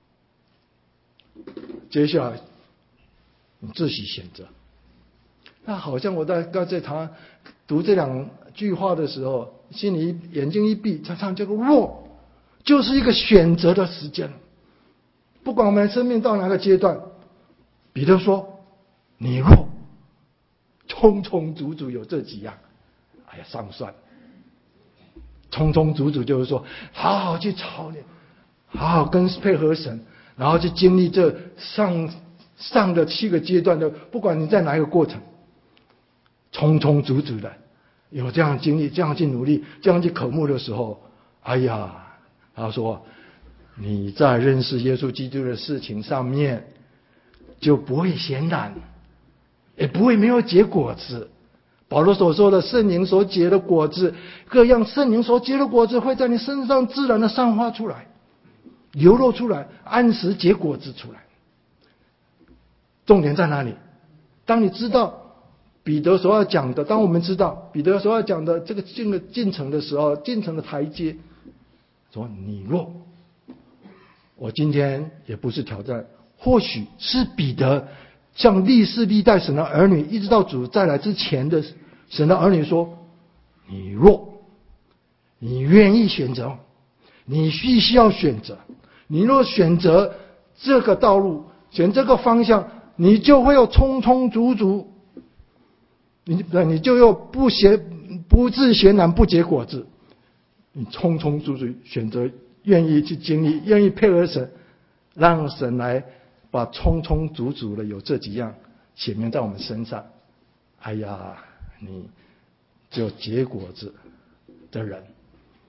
接下来你自己选择。那好像我在刚才他读这两句话的时候，心里眼睛一闭，他唱这个若，就是一个选择的时间。不管我们生命到哪个阶段，彼得说：你若充充足足有这几样，哎呀，上算。充充足足就是说，好好去操练，好好跟配合神，然后去经历这上上的七个阶段的，不管你在哪一个过程。充充足足的有这样经历，这样去努力，这样去渴慕的时候，哎呀，他说你在认识耶稣基督的事情上面就不会闲懒，也不会没有结果子。保罗所说的圣灵所结的果子，各样圣灵所结的果子会在你身上自然的散发出来，流露出来，按时结果子出来。重点在哪里？当你知道彼得所要讲的，当我们知道彼得所要讲的这个进了进程的时候，进程的台阶，说你若，我今天也不是挑战，或许是彼得向历世历代神的儿女，一直到主再来之前的神的儿女说：你若，你愿意选择，你必须要选择，你若选择这个道路，选这个方向，你就会有充充足足。你你就又不闲不致闲懒，不结果子。你充充足足选择，愿意去经历，愿意配合神，让神来把充充足足的有这几样显明在我们身上。哎呀，你就结果子的人。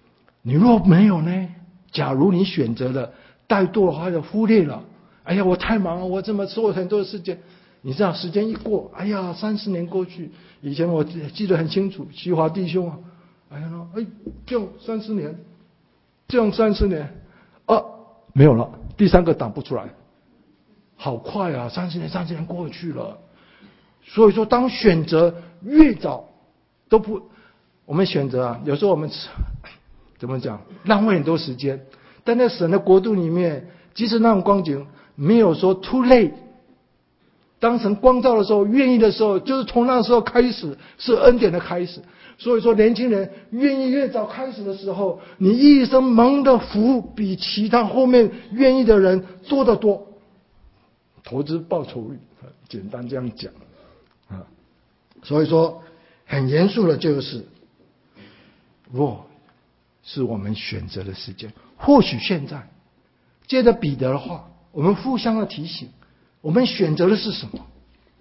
你若没有呢？假如你选择了怠惰或者忽略了，哎呀，我太忙了，我这么做很多事情。你知道时间一过，哎呀，三十年过去，以前我记得很清楚，徐华弟兄啊，哎呀，哎，这样三十年，这样三十年，啊，没有了，第三个挡不出来，好快啊，三十年，三十年过去了。所以说，当选择越早，都不，我们选择啊，有时候我们怎么讲，浪费很多时间，但在神的国度里面，即使那种光景没有说 too late。当神光照的时候，愿意的时候，就是从那时候开始，是恩典的开始。所以说，年轻人愿意越早开始的时候，你一生蒙的福比其他后面愿意的人多得多。投资报酬率，简单这样讲啊。所以说，很严肃的就是，若是我们选择的时间，或许现在，接着彼得的话，我们互相的提醒。我们选择的是什么？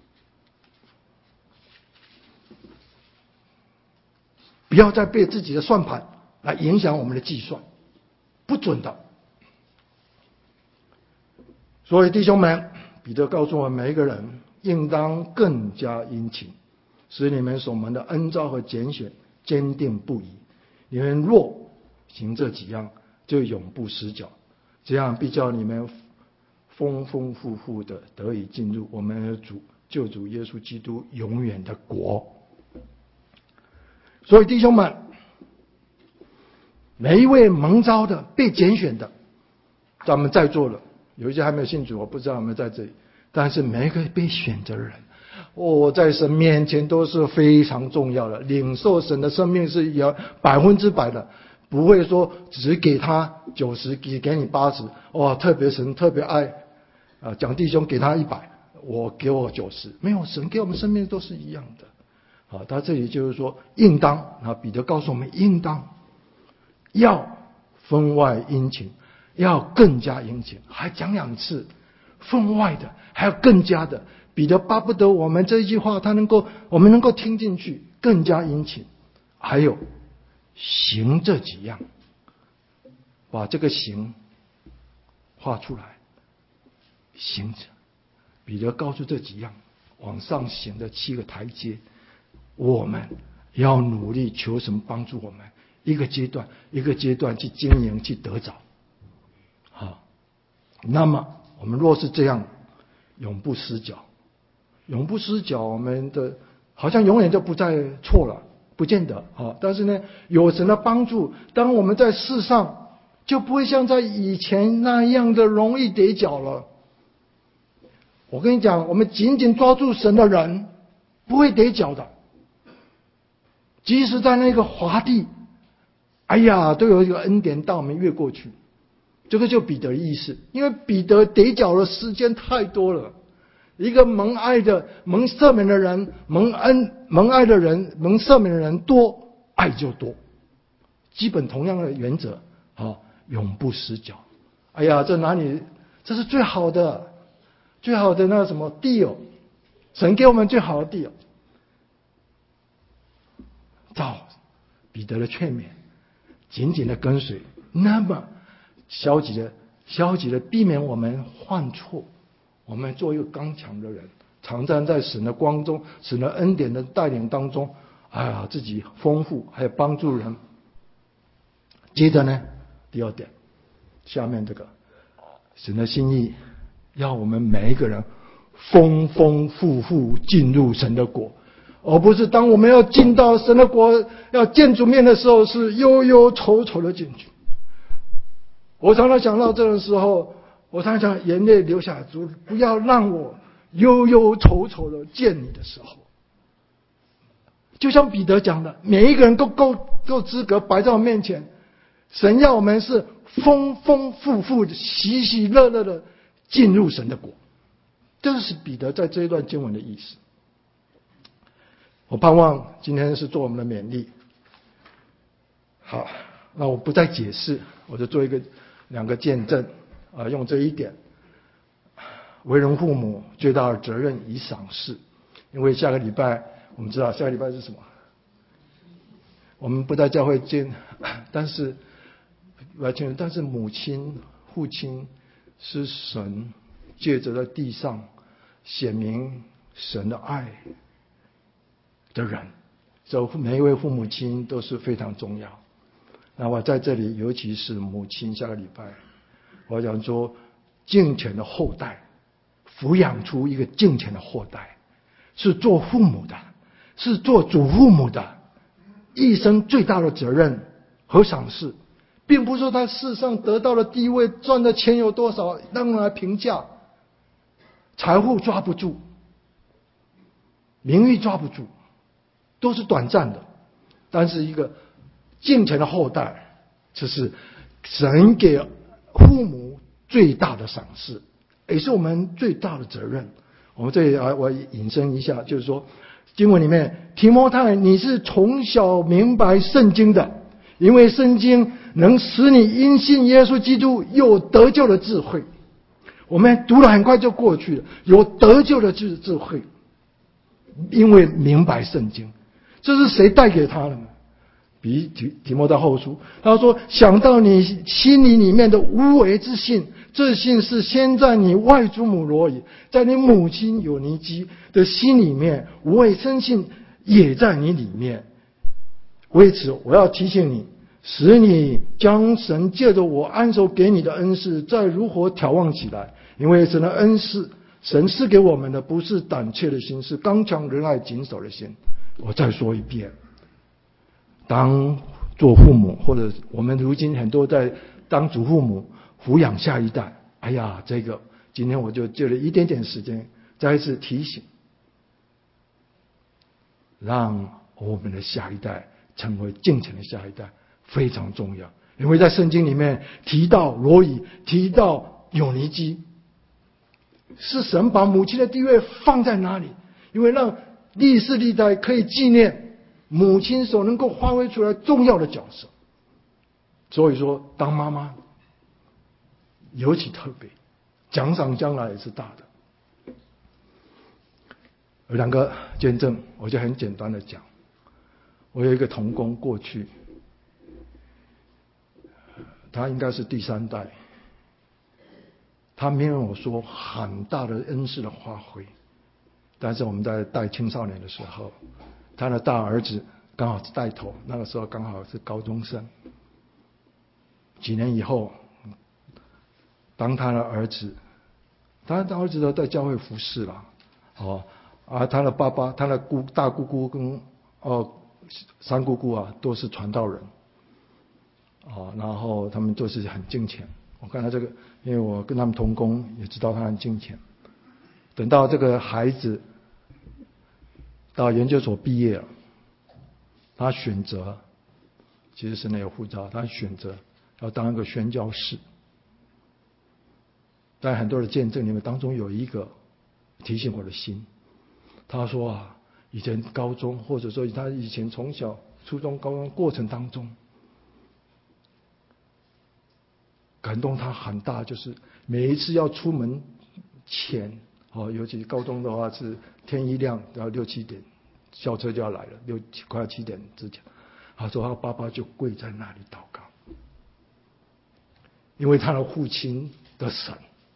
不要再被自己的算盘来影响我们的计算，不准的。所以弟兄们，彼得告诉我们每一个人，应当更加殷勤，使你们所蒙的恩召和拣选坚定不移。你们若行这几样，就永不失脚，这样必叫你们丰丰富富的得以进入我们的主救主耶稣基督永远的国。所以弟兄们，每一位蒙召的被拣选的，咱们在座的有一些还没有信主，我不知道有没有在这里，但是每一个被选择的人，我、哦、在神面前都是非常重要的，领受神的生命是要百分之百的，不会说只给他九十，给给你八十，哦，特别神特别爱啊，讲弟兄给他一百，我给我九十，没有，神给我们生命都是一样的。好，他这里就是说，应当啊，彼得告诉我们，应当要分外殷勤，要更加殷勤，还讲两次，分外的，还要更加的。彼得巴不得我们这一句话，他能够，我们能够听进去，更加殷勤，还有行这几样，把这个行画出来。行者，彼得告诉这几样往上行的七个台阶，我们要努力求神帮助我们，一个阶段一个阶段去经营，去得着。好，那么我们若是这样，永不失脚，永不失脚，我们的好像永远就不再错了，不见得啊。但是呢，有神的帮助，当我们在世上就不会像在以前那样的容易跌脚了。我跟你讲，我们紧紧抓住神的人不会跌脚的，即使在那个滑地，哎呀，都有一个恩典带我们越过去。这个就彼得的意思，因为彼得跌脚的时间太多了。一个蒙爱的、蒙赦免的人，蒙恩、蒙爱的人，蒙赦免的人多，爱就多。基本同样的原则，啊，永不失脚。哎呀，这哪里？这是最好的。最好的那个什么 deal， 神给我们最好的 deal， 照彼得的劝勉，紧紧的跟随，那么消极的、消极的避免我们犯错，我们做一个刚强的人，常站在神的光中、神的恩典的带领当中，哎呀，自己丰富，还有帮助人。接着呢，第二点，下面这个神的心意。要我们每一个人丰丰富富进入神的国，而不是当我们要进到神的国要见主面的时候是忧忧愁愁的进去。我常常想到这个时候，我常常眼泪流下来，主不要让我忧忧愁愁的见你的时候。就像彼得讲的，每一个人都够够资格摆在我面前，神要我们是丰丰富富的、喜喜乐乐的进入神的国，这是彼得在这一段经文的意思。我盼望今天是做我们的勉励。好，那我不再解释，我就做一个两个见证啊，用这一点。为人父母最大的责任以赏识，因为下个礼拜我们知道下个礼拜是什么，我们不在教会见，但是完全，但是母亲、父亲是神借着在地上显明神的爱的人，所以每一位父母亲都是非常重要。那我在这里，尤其是母亲，下个礼拜我想说，敬虔的后代，抚养出一个敬虔的后代，是做父母的，是做祖父母的，一生最大的责任和赏识，并不是说他世上得到的地位、赚的钱有多少让人来评价，财富抓不住，名誉抓不住，都是短暂的。但是一个敬虔的后代，这是神给父母最大的赏识，也是我们最大的责任。我们这里啊，我引申一下，就是说经文里面，提摩太，你是从小明白圣经的，因为圣经能使你因信耶稣基督有得救的智慧。我们读了很快就过去了，有得救的智智慧，因为明白圣经。这是谁带给他的呢？比提提摩太后书，他说，想到你心里里面的无为之信，这信是先在你外祖母罗以，在你母亲有尼基的心里面，无为生信也在你里面。为此我要提醒你，使你将神借着我安守给你的恩赐再如何眺望起来，因为神的恩赐，神赐给我们的不是胆怯的心，是刚强仁爱谨守的心。我再说一遍，当做父母，或者我们如今很多在当祖父母抚养下一代，哎呀，这个今天我就借了一点点时间再一次提醒，让我们的下一代成为敬虔的下一代非常重要。因为在圣经里面提到罗以，提到有尼基，是神把母亲的地位放在哪里？因为让历世历代可以纪念母亲所能够发挥出来重要的角色。所以说当妈妈尤其特别，奖赏将来也是大的。有两个见证，我就很简单的讲。我有一个同工，过去他应该是第三代，他没有说很大的恩赐的发挥，但是我们在带青少年的时候，他的大儿子刚好是带头，那个时候刚好是高中生。几年以后，当他的儿子，他的儿子都在教会服侍了，哦，而他的爸爸、他的姑大姑姑跟哦三姑姑啊，都是传道人，哦，然后他们都是很敬虔。我看他这个，因为我跟他们同工，也知道他很敬虔。等到这个孩子到研究所毕业了，他选择，其实神也有呼召，他选择要当一个宣教士。在很多的见证里面，当中有一个提醒我的心。他说啊，以前高中，或者说他以前从小初中、高中过程当中，感动他很大，就是每一次要出门前，哦，尤其高中的话是天一亮，然后六七点，校车就要来了，六快要七点之前，他说他爸爸就跪在那里祷告，因为他的父亲的神，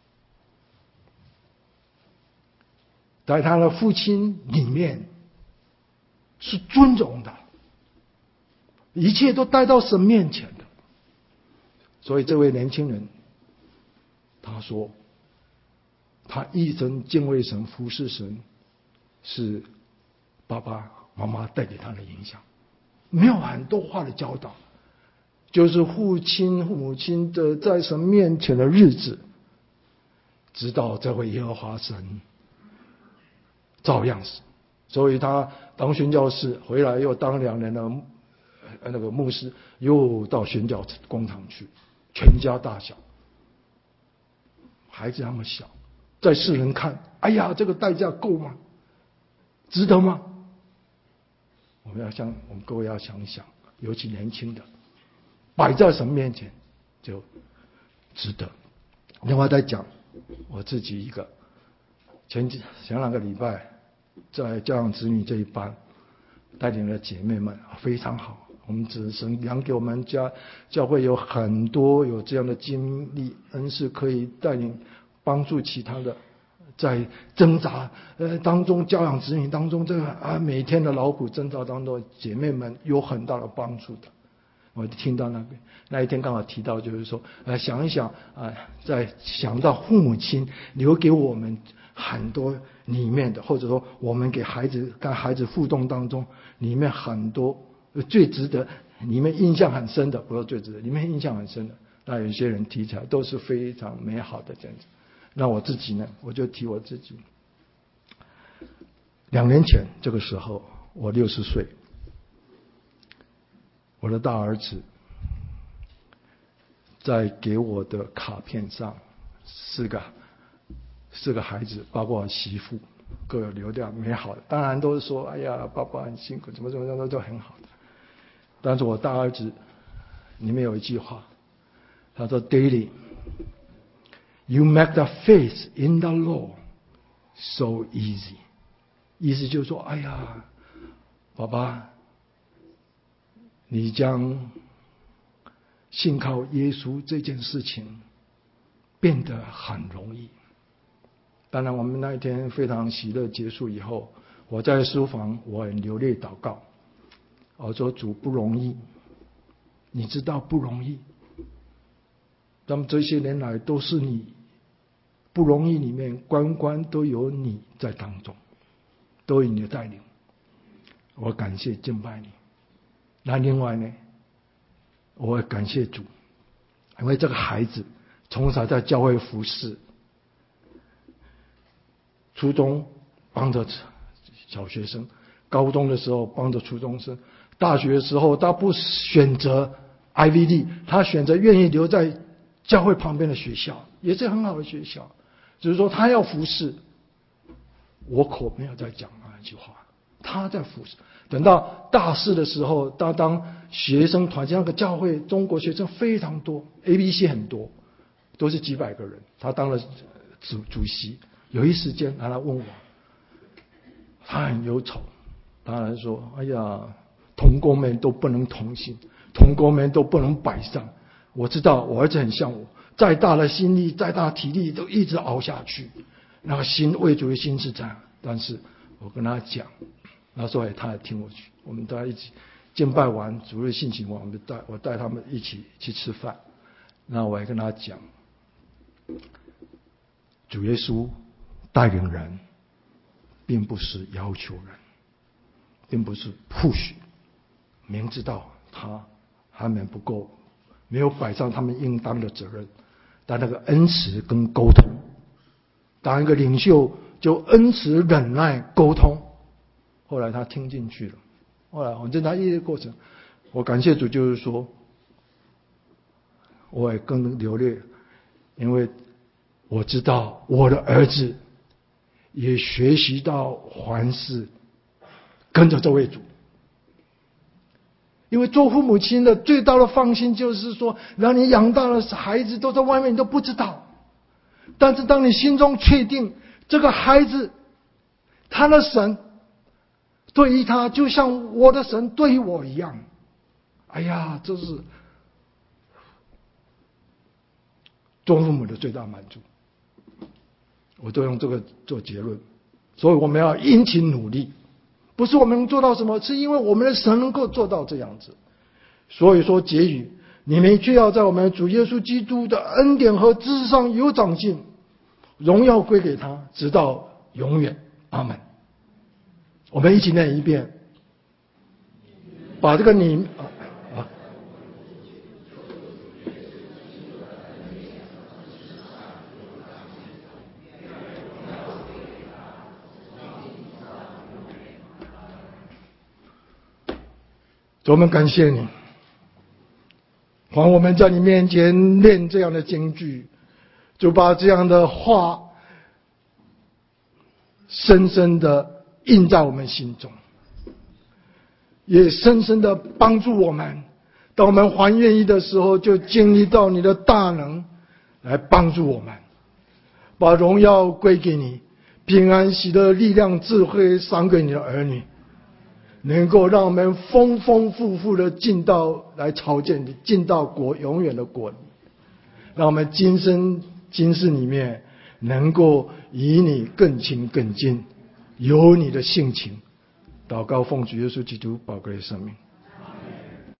在他的父亲里面是尊荣的，一切都带到神面前的。所以这位年轻人他说，他一生敬畏神、服侍神，是爸爸妈妈带给他的影响。没有很多话的教导，就是父亲母亲的在神面前的日子，直到这位耶和华神照样死。所以他当宣教士回来，又当两年的那个牧师，又到宣教工厂去，全家大小，孩子那么小，在世人看，哎呀，这个代价够吗？值得吗？我们要想，我们各位要想一想，尤其年轻的，摆在神面前就值得。另外再讲我自己一个，前几前两个礼拜在教养子女这一班带领的姐妹们非常好， 我们只神量给我们家教会有很多有这样的经历恩赐，可以带领帮助其他的，在挣扎呃当中教养子女当中，这个啊每天的劳苦挣扎当中，姐妹们有很大的帮助的。我听到那边那一天刚好提到，就是说，呃，想一想啊，在想到父母亲留给我们很多里面的，或者说我们给孩子跟孩子互动当中，里面很多最值得，里面印象很深的，不是最值得，里面印象很深的，那有些人提起来都是非常美好的这样子。那我自己呢，我就提我自己。两年前这个时候，我六十岁。我的大儿子在给我的卡片上，四个四个孩子，包括媳妇，各有留下美好的。当然都是说，哎呀，爸爸很辛苦，怎么怎么怎么都很好的。但是我大儿子里面有一句话，他说 ：“Daily, you make the faith in the Lord so easy。”意思就是说，哎呀，爸爸。你将信靠耶稣这件事情变得很容易。当然我们那一天非常喜乐结束以后，我在书房我很流泪祷告，我说主不容易，你知道不容易，那么这些年来都是你不容易里面关关都有你在当中，都有你的带领，我感谢敬拜你。那另外呢，我也感谢主，因为这个孩子从小在教会服侍，初中帮着小学生，高中的时候帮着初中生，大学的时候他不选择 I V D， 他选择愿意留在教会旁边的学校，也是很好的学校，只是说他要服侍，我口没有在讲那句话，他在服侍。等到大四的时候，他当学生团体，那个教会中国学生非常多 ，A B C 很多，都是几百个人，他当了主主席。有一时间他来问我，他很忧愁，当然说：“哎呀，同工们都不能同行，同工们都不能摆上。我知道我儿子很像我，再大的心力，再大的体力，都一直熬下去。那个心为主的心是这样，但是我跟他讲。”那时候他也听我去，我们大家一起敬拜完主日信息完，我们带我带他们一起去吃饭。那我还跟他讲，主耶稣带领人，并不是要求人，并不是 push， 明知道他还没不够，没有摆上他们应当的责任，但那个恩慈跟沟通，当一个领袖就恩慈忍耐沟通。后来他听进去了，后来我在他一个过程，我感谢主，就是说，我也更流泪，因为我知道我的儿子也学习到凡事跟着这位主。因为做父母亲的最大的放心就是说，让你养大了孩子都在外面你都不知道，但是当你心中确定这个孩子他的神对于他就像我的神对于我一样，哎呀，这是做父母的最大满足。我都用这个做结论。所以我们要殷勤努力，不是我们能做到什么，是因为我们的神能够做到这样子。所以说结语，你们却要在我们主耶稣基督的恩典和知识上有长进，荣耀归给他，直到永远。阿们。我们一起念一遍，把这个你啊啊，主，我们感谢你，还我们在你面前念这样的经句，就把这样的话深深的印在我们心中，也深深的帮助我们，当我们还愿意的时候，就经历到你的大能来帮助我们，把荣耀归给你，平安喜乐力量智慧赏给你的儿女， 能够让我们丰丰富富的进到来朝见你，进到国永远的国里，让我们今生今世里面能够与你更亲更近，有你的性情。祷告奉主耶稣基督宝贵的生命。